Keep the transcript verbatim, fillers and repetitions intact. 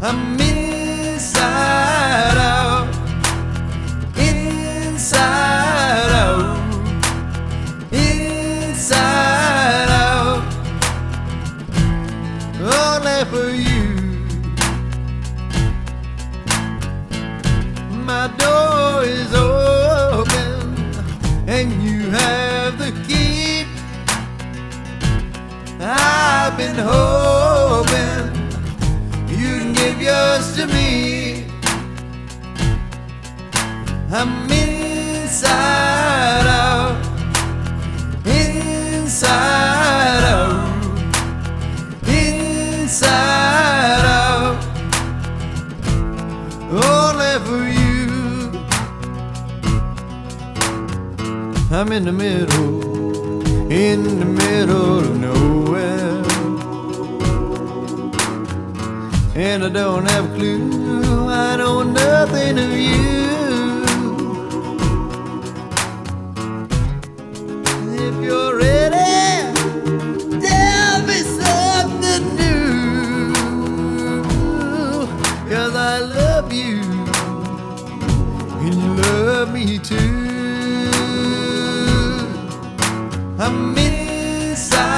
I'm inside out, inside out, inside out, only for you. My door is open and you have the key. I've been hoping you can give yours to me. I'm inside out, inside out, inside out, only for you. I'm in the middle, in the middle of nowhere, and I don't have a clue, I know nothing of you. If you're ready, tell me something new, 'cause I love you, and you love me too. I'm inside